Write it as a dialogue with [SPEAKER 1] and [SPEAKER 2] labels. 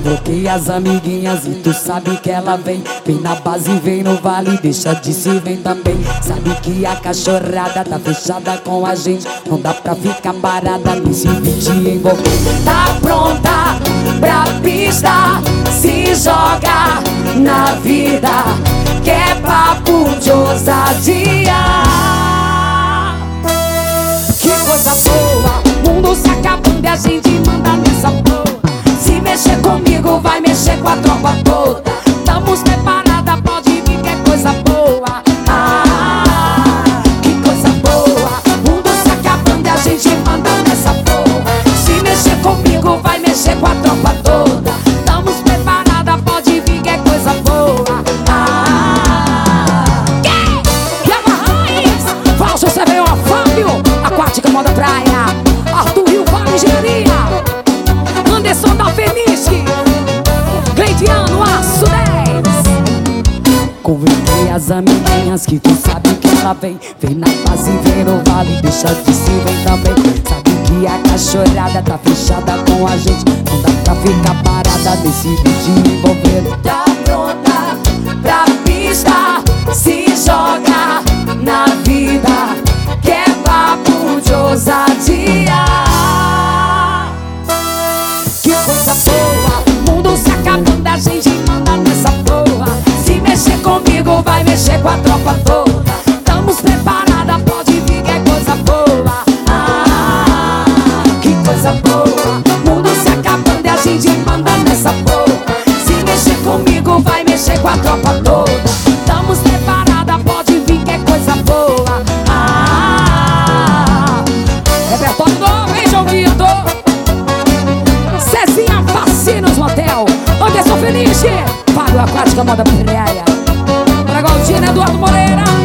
[SPEAKER 1] Convoquei as amiguinhas e tu sabe que ela vem. Vem na base, vem no vale, deixa de se vem também. Sabe que a cachorrada tá fechada com a gente. Não dá pra ficar parada nesse beat envolvente. Tá pronta pra pista, se joga na vida, que é papo de ousadia. Que coisa boa, mundo se acabando e a gente manda nessa porra. Se mexer comigo vai mexer com a tropa toda. Estamos preparada, pode vir que é coisa boa. Que coisa boa, mundo se acabando e a gente manda nessa porra. Se mexer comigo vai mexer com a tropa toda. Estamos preparada, pode vir que é coisa boa. E a raiz, falso, você veio a Fábio, Aquática Moda Praia, Arthur Rio Vale Engenharia, Anderson da Fenice, Cleidiano Aço 10. Convoquei as amiguinhas que tu sabe que ela vem. Vem na base, vem no vale, deixa de se vem também. Sabe que a cachorrada tá fechada com a gente. Não dá pra ficar parada nesse vídeo envolvendo. Tá pronta pra pista, se joga na vida, que é papo de ousadia. Que coisa boa, mundo se acabando, a gente manda nessa porra. Se mexer comigo vai mexer com a tropa toda. Estamos preparada, pode vir que é coisa boa. Que coisa boa, mundo se acabando e a gente manda nessa porra. Se mexer comigo vai mexer com a tropa toda. Estamos preparada, pode vir que é coisa boa. Repertório novo, hein, João Vitor? Cezinha Vacinos Motel, Anderson Feliz, Fábio Aquática Moda Praia, Dragaldina, Eduardo Moreira.